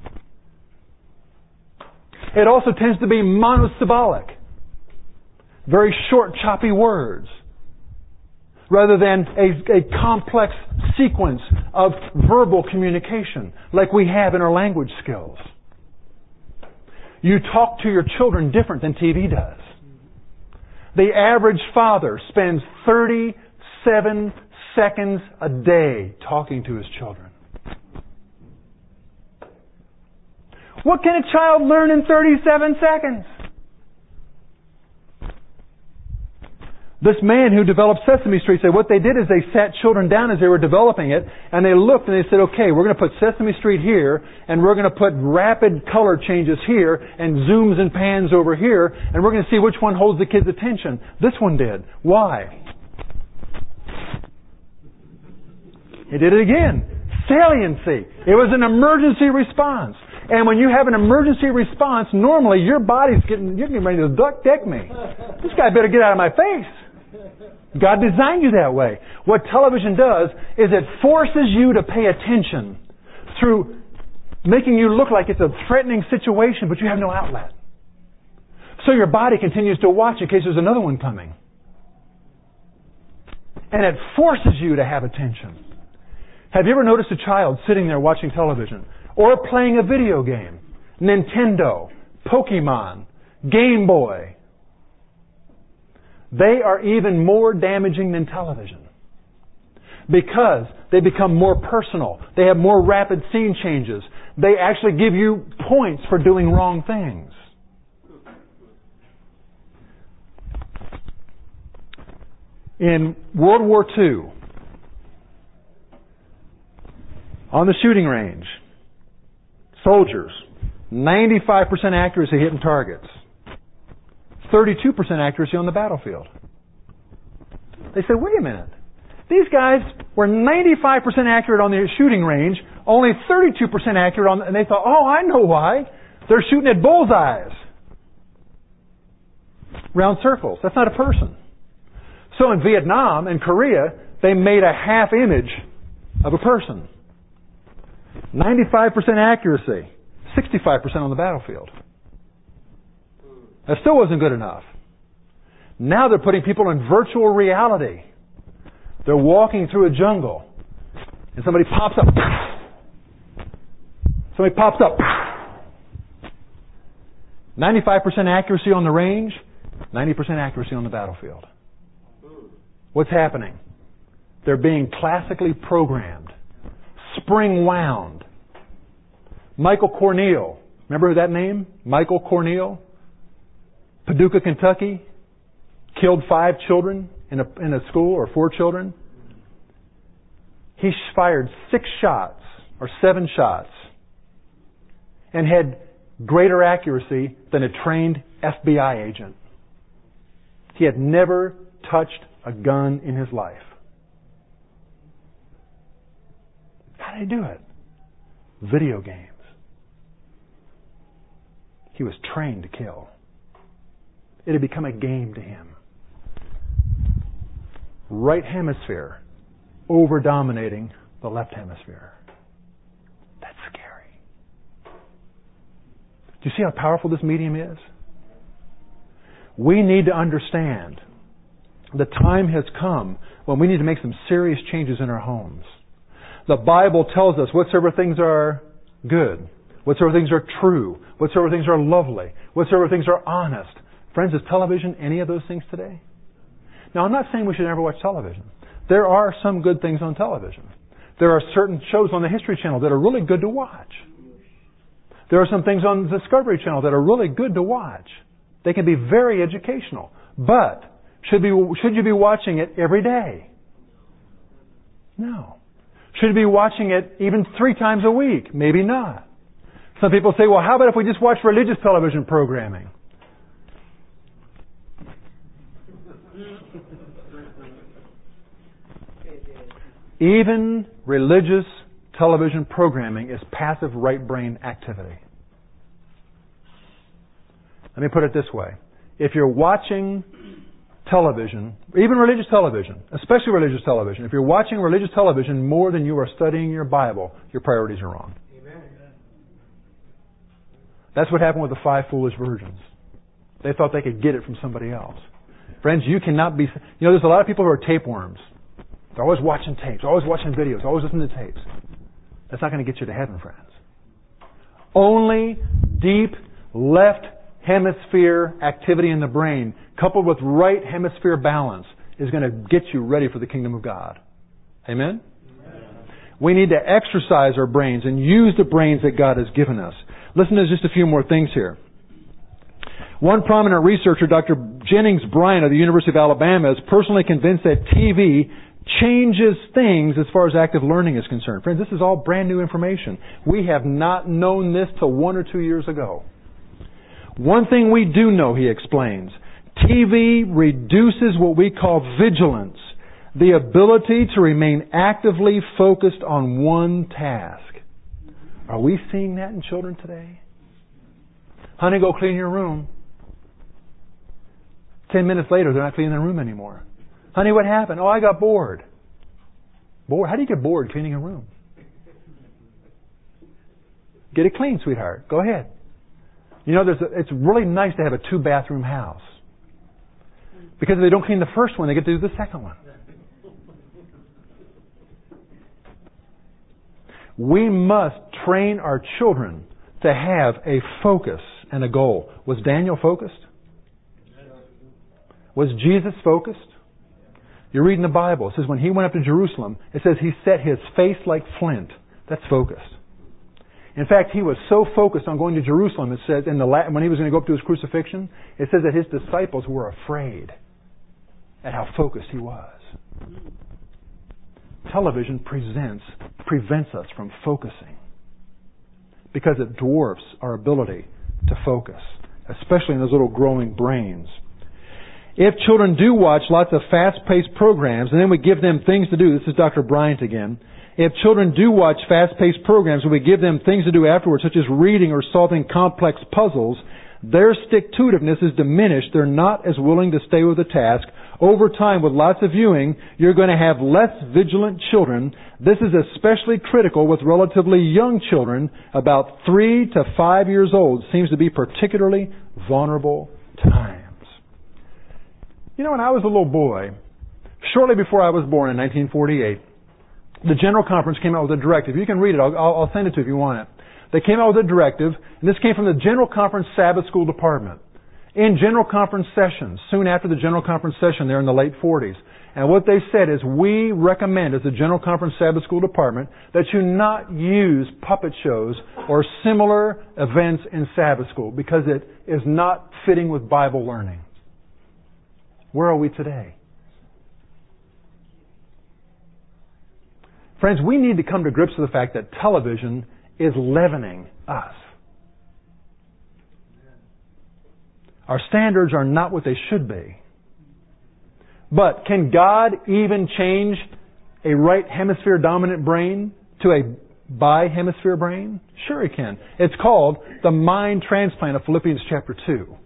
It also tends to be monosyllabic. Very short, choppy words. Rather than a complex sequence of verbal communication like we have in our language skills. You talk to your children different than TV does. The average father spends 37 seconds a day talking to his children. What can a child learn in 37 seconds? This man who developed Sesame Street said what they did is they sat children down as they were developing it, and they looked and they said, okay, we're going to put Sesame Street here, and we're going to put rapid color changes here, and zooms and pans over here, and we're going to see which one holds the kid's attention. This one did. Why? He did it again. Saliency. It was an emergency response. And when you have an emergency response, normally your body's you're getting ready to duck deck me. This guy better get out of my face. God designed you that way. What television does is it forces you to pay attention through making you look like it's a threatening situation, but you have no outlet. So your body continues to watch in case there's another one coming. And it forces you to have attention. Have you ever noticed a child sitting there watching television or playing a video game? Nintendo, Pokemon, Game Boy. They are even more damaging than television because they become more personal. They have more rapid scene changes. They actually give you points for doing wrong things. In World War II, on the shooting range, soldiers, 95% accuracy hitting targets, 32% accuracy on the battlefield. They said, wait a minute. These guys were 95% accurate on the shooting range, only 32% accurate on... And they thought, oh, I know why. They're shooting at bullseyes. Round circles. That's not a person. So in Vietnam and Korea, they made a half image of a person. 95% accuracy, 65% on the battlefield. That still wasn't good enough. Now they're putting people in virtual reality. They're walking through a jungle, and somebody pops up. Somebody pops up. 95% accuracy on the range, 90% accuracy on the battlefield. What's happening? They're being classically programmed, spring-wound. Michael Cornell, remember that name? Michael Cornell? Paducah, Kentucky, killed 5 children in a school, or 4 children. He fired 6 shots, or 7 shots, and had greater accuracy than a trained FBI agent. He had never touched a gun in his life. How did he do it? Video games. He was trained to kill. It had become a game to him. Right hemisphere over-dominating the left hemisphere. That's scary. Do you see how powerful this medium is? We need to understand the time has come when we need to make some serious changes in our homes. The Bible tells us whatsoever things are good, whatsoever things are true, whatsoever things are lovely, whatsoever things are honest. Friends, is television any of those things today? Now, I'm not saying we should never watch television. There are some good things on television. There are certain shows on the History Channel that are really good to watch. There are some things on the Discovery Channel that are really good to watch. They can be very educational. But should you be watching it every day? No. Should you be watching it even 3 times a week? Maybe not. Some people say, well, how about if we just watch religious television programming? Even religious television programming is passive right brain activity. Let me put it this way. If you're watching television, even religious television, especially religious television, if you're watching religious television more than you are studying your Bible, your priorities are wrong. Amen. That's what happened with the 5 foolish virgins. They thought they could get it from somebody else. Friends, you cannot be... there's a lot of people who are tapeworms. They're always watching tapes, always watching videos, always listening to tapes. That's not going to get you to heaven, friends. Only deep left hemisphere activity in the brain, coupled with right hemisphere balance, is going to get you ready for the kingdom of God. Amen? Amen? We need to exercise our brains and use the brains that God has given us. Listen to just a few more things here. One prominent researcher, Dr. Jennings Bryan of the University of Alabama, is personally convinced that TV changes things as far as active learning is concerned. Friends, this is all brand new information. We have not known this till 1 or 2 years ago. One thing we do know, he explains, TV reduces what we call vigilance, the ability to remain actively focused on one task. Are we seeing that in children today? Honey, go clean your room. 10 minutes later, they're not cleaning their room anymore. Honey, what happened? Oh, I got bored. Bored? How do you get bored cleaning a room? Get it clean, sweetheart. Go ahead. You know, it's really nice to have a 2-bathroom house. Because if they don't clean the first one, they get to do the second one. We must train our children to have a focus and a goal. Was Daniel focused? Was Jesus focused? You read in the Bible, it says when he went up to Jerusalem, it says he set his face like flint. That's focused. In fact, he was so focused on going to Jerusalem, it says, when he was going to go up to his crucifixion, it says that his disciples were afraid at how focused he was. Television prevents us from focusing because it dwarfs our ability to focus, especially in those little growing brains. If children do watch lots of fast-paced programs, and then we give them things to do, this is Dr. Bryant again. If children do watch fast-paced programs and we give them things to do afterwards, such as reading or solving complex puzzles, their stick-to-itiveness is diminished. They're not as willing to stay with the task. Over time, with lots of viewing, you're going to have less vigilant children. This is especially critical with relatively young children, about 3 to 5 years old. Seems to be particularly vulnerable times. You know, when I was a little boy, shortly before I was born in 1948, the General Conference came out with a directive. You can read it. I'll send it to you if you want it. They came out with a directive, and this came from the General Conference Sabbath School Department. In General Conference sessions, soon after the General Conference session there in the late 40s. And what they said is, we recommend as the General Conference Sabbath School Department that you not use puppet shows or similar events in Sabbath school because it is not fitting with Bible learning. Where are we today? Friends, we need to come to grips with the fact that television is leavening us. Our standards are not what they should be. But can God even change a right hemisphere dominant brain to a bi-hemisphere brain? Sure He can. It's called the mind transplant of Philippians chapter 2.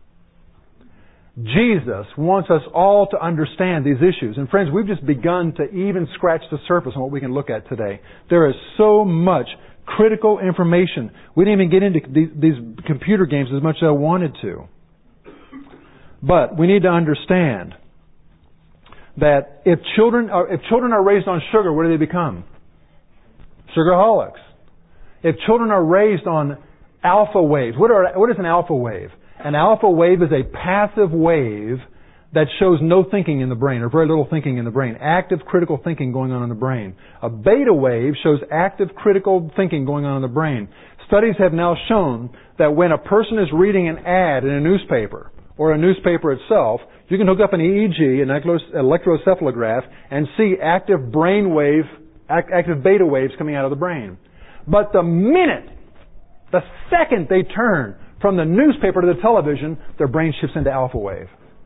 Jesus wants us all to understand these issues. And friends, we've just begun to even scratch the surface on what we can look at today. There is so much critical information. We didn't even get into these computer games as much as I wanted to. But we need to understand that if children are raised on sugar, what do they become? Sugarholics. If children are raised on alpha waves, what is an alpha wave? An alpha wave is a passive wave that shows no thinking in the brain, or very little thinking in the brain. Active critical thinking going on in the brain. A beta wave shows active critical thinking going on in the brain. Studies have now shown that when a person is reading an ad in a newspaper, or a newspaper itself, you can hook up an EEG, an electroencephalograph, and see active beta waves coming out of the brain. But the second they turn from the newspaper to the television, their brain shifts into alpha wave.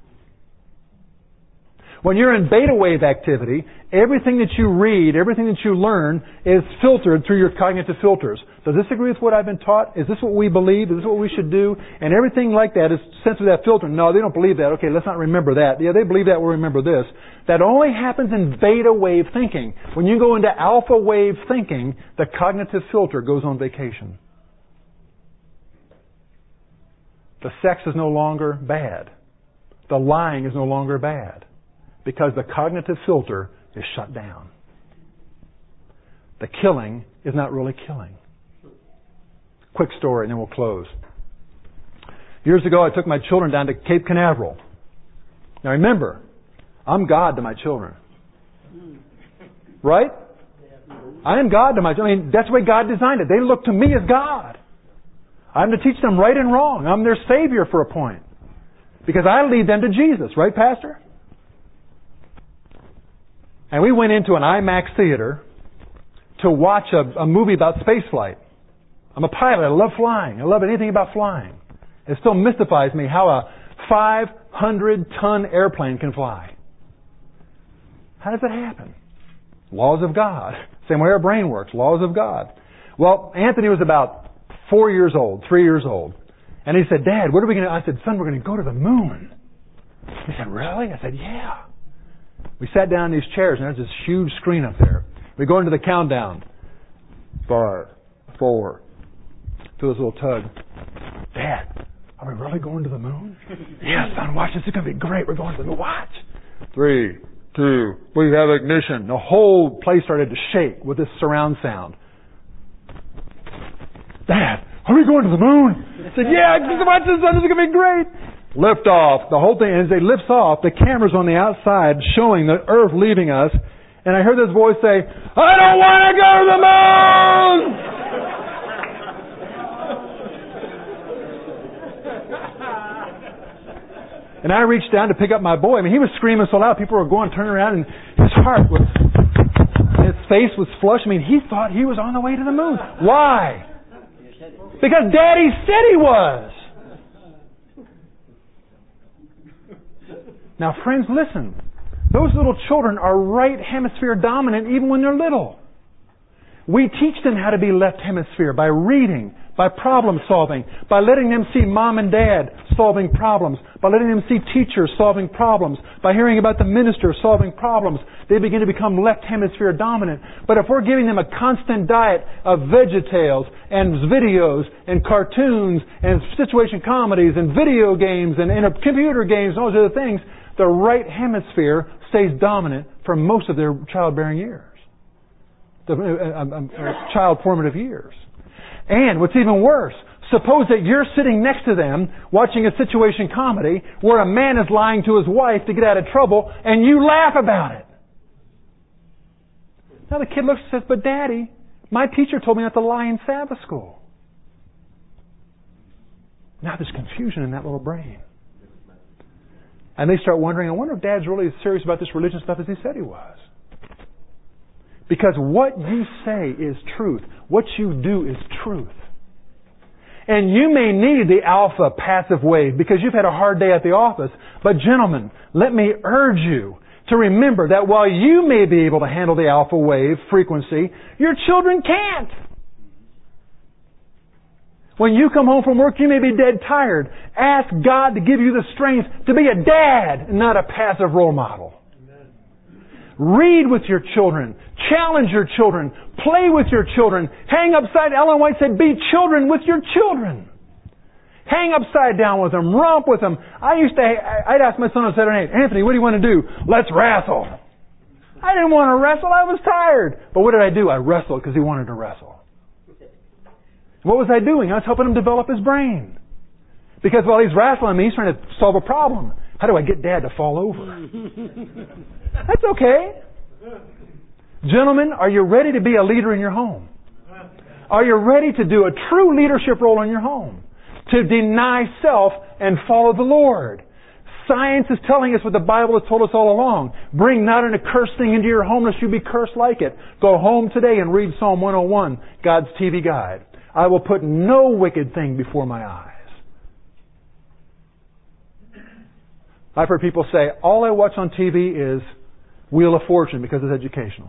When you're in beta wave activity, everything that you read, everything that you learn is filtered through your cognitive filters. Does this agree with what I've been taught? Is this what we believe? Is this what we should do? And everything like that is sent through that filter. No, they don't believe that. Okay, let's not remember that. Yeah, they believe that. We'll remember this. That only happens in beta wave thinking. When you go into alpha wave thinking, the cognitive filter goes on vacation. The sex is no longer bad. The lying is no longer bad. Because the cognitive filter is shut down. The killing is not really killing. Quick story and then we'll close. Years ago I took my children down to Cape Canaveral. Now remember, I'm God to my children. Right? I am God to my children. I mean, that's the way God designed it. They look to me as God. I'm to teach them right and wrong. I'm their Savior for a point. Because I lead them to Jesus. Right, Pastor? And we went into an IMAX theater to watch a movie about space flight. I'm a pilot. I love flying. I love anything about flying. It still mystifies me how a 500-ton airplane can fly. How does that happen? Laws of God. Same way our brain works. Laws of God. Well, Anthony was about 3 years old. And he said, Dad, what are we going to do? I said, son, we're going to go to the moon. He said, really? I said, yeah. We sat down in these chairs, and there's this huge screen up there. We go into the countdown. 5, 4, feel this little tug. Dad, are we really going to the moon? Yes, son, watch this. It's going to be great. We're going to the moon. Watch. 3, 2, we have ignition. The whole place started to shake with this surround sound. Dad, are we going to the moon? I said, yeah, watch this, son. This is going to be great. Lift off. The whole thing, as they lifts off, the camera's on the outside showing the Earth leaving us. And I heard this voice say, I don't want to go to the moon! And I reached down to pick up my boy. I mean, he was screaming so loud, people were going, turning around, and his heart was, his face was flushed. I mean, he thought he was on the way to the moon. Why? Because Daddy said he was. Now, friends, listen. Those little children are right hemisphere dominant even when they're little. We teach them how to be left hemisphere by reading, by problem solving, by letting them see mom and dad solving problems, by letting them see teachers solving problems, by hearing about the minister solving problems. They begin to become left hemisphere dominant. But if we're giving them a constant diet of VeggieTales and videos and cartoons and situation comedies and video games and computer games and all those other things, the right hemisphere stays dominant for most of their childbearing years. Child formative years. And what's even worse, suppose that you're sitting next to them watching a situation comedy where a man is lying to his wife to get out of trouble and you laugh about it. Now the kid looks and says, but Daddy, my teacher told me not to lie in Sabbath school. Now there's confusion in that little brain. And they start wondering, I wonder if Dad's really as serious about this religion stuff as he said he was. Because what you say is truth. What you do is truth. And you may need the alpha passive wave because you've had a hard day at the office. But gentlemen, let me urge you to remember that while you may be able to handle the alpha wave frequency, your children can't. When you come home from work, you may be dead tired. Ask God to give you the strength to be a dad and not a passive role model. Amen. Read with your children. Challenge your children. Play with your children. Hang upside, Ellen White said, be children with your children. Hang upside down with them. Romp with them. I'd ask my son on Saturday night, Anthony, what do you want to do? Let's wrestle. I didn't want to wrestle. I was tired. But what did I do? I wrestled because he wanted to wrestle. What was I doing? I was helping him develop his brain. Because while he's wrestling me, he's trying to solve a problem. How do I get Dad to fall over? That's okay. Gentlemen, are you ready to be a leader in your home? Are you ready to do a true leadership role in your home? To deny self and follow the Lord. Science is telling us what the Bible has told us all along. Bring not an accursed thing into your home lest you be cursed like it. Go home today and read Psalm 101, God's TV guide. I will put no wicked thing before my eyes. I've heard people say, all I watch on TV is Wheel of Fortune because it's educational.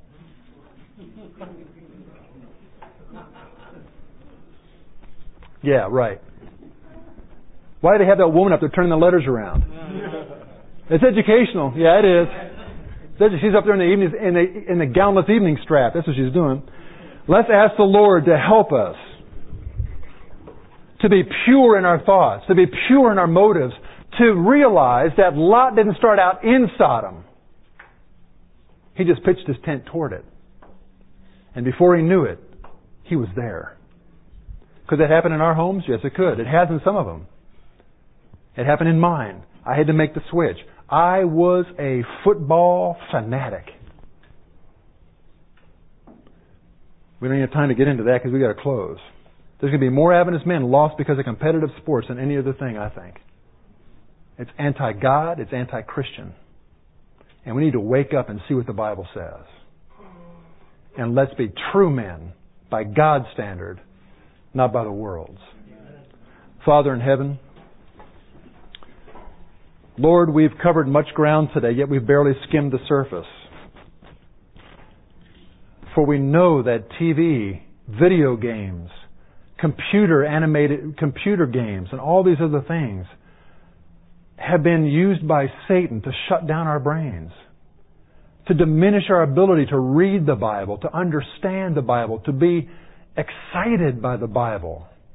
Yeah, right. Why do they have that woman up there turning the letters around? It's educational. Yeah, it is. She's up there in the evenings in the gownless evening strap. That's what she's doing. Let's ask the Lord to help us to be pure in our thoughts, to be pure in our motives, to realize that Lot didn't start out in Sodom. He just pitched his tent toward it. And before he knew it, he was there. Could that happen in our homes? Yes, it could. It has in some of them. It happened in mine. I had to make the switch. I was a football fanatic. We don't have time to get into that because we've got to close. There's going to be more Adventist men lost because of competitive sports than any other thing, I think. It's anti-God. It's anti-Christian. And we need to wake up and see what the Bible says. And let's be true men by God's standard, not by the world's. Father in heaven, Lord, we've covered much ground today, yet we've barely skimmed the surface. For we know that TV, video games, computer games, and all these other things have been used by Satan to shut down our brains, to diminish our ability to read the Bible, to understand the Bible, to be excited by the Bible.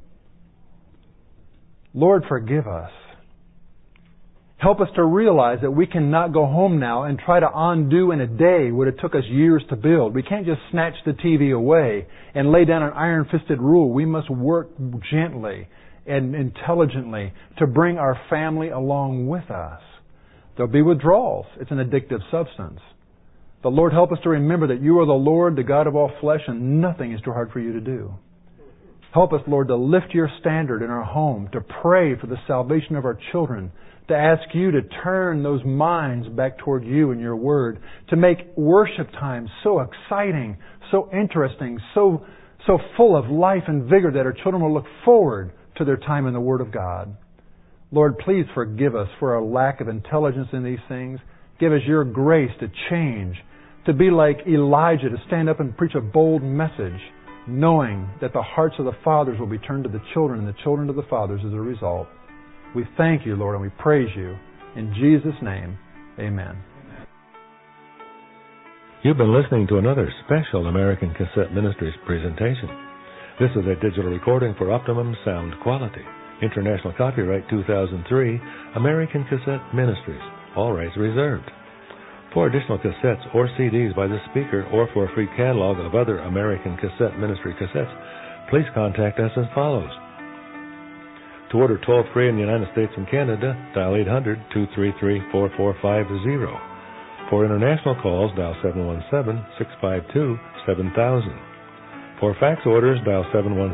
Lord, forgive us. Help us to realize that we cannot go home now and try to undo in a day what it took us years to build. We can't just snatch the TV away and lay down an iron-fisted rule. We must work gently and intelligently to bring our family along with us. There'll be withdrawals. It's an addictive substance. But Lord, help us to remember that You are the Lord, the God of all flesh, and nothing is too hard for You to do. Help us, Lord, to lift Your standard in our home, to pray for the salvation of our children, to ask You to turn those minds back toward You and Your Word, to make worship times so exciting, so interesting, so full of life and vigor that our children will look forward to their time in the Word of God. Lord, please forgive us for our lack of intelligence in these things. Give us Your grace to change, to be like Elijah, to stand up and preach a bold message, knowing that the hearts of the fathers will be turned to the children and the children to the fathers as a result. We thank You, Lord, and we praise You. In Jesus' name, amen. You've been listening to another special American Cassette Ministries presentation. This is a digital recording for optimum sound quality. International copyright 2003, American Cassette Ministries. All rights reserved. For additional cassettes or CDs by the speaker or for a free catalog of other American Cassette Ministry cassettes, please contact us as follows. To order toll-free in the United States and Canada, dial 800-233-4450. For international calls, dial 717-652-7000. For fax orders, dial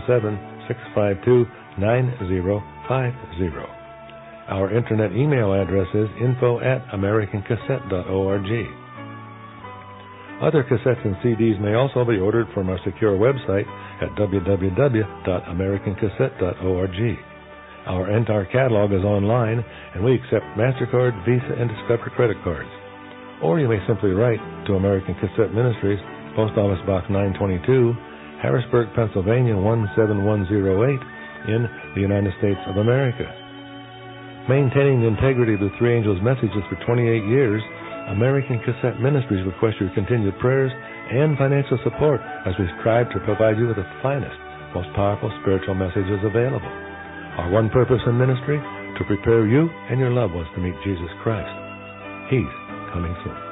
717-652-9050. Our internet email address is info@americancassette.org. Other cassettes and CDs may also be ordered from our secure website at www.americancassette.org. Our entire catalog is online, and we accept MasterCard, Visa, and Discover credit cards. Or you may simply write to American Cassette Ministries, Post Office Box 922, Harrisburg, Pennsylvania 17108, in the United States of America. Maintaining the integrity of the Three Angels messages for 28 years, American Cassette Ministries requests your continued prayers and financial support as we strive to provide you with the finest, most powerful spiritual messages available. Our one purpose in ministry, to prepare you and your loved ones to meet Jesus Christ. He's coming soon.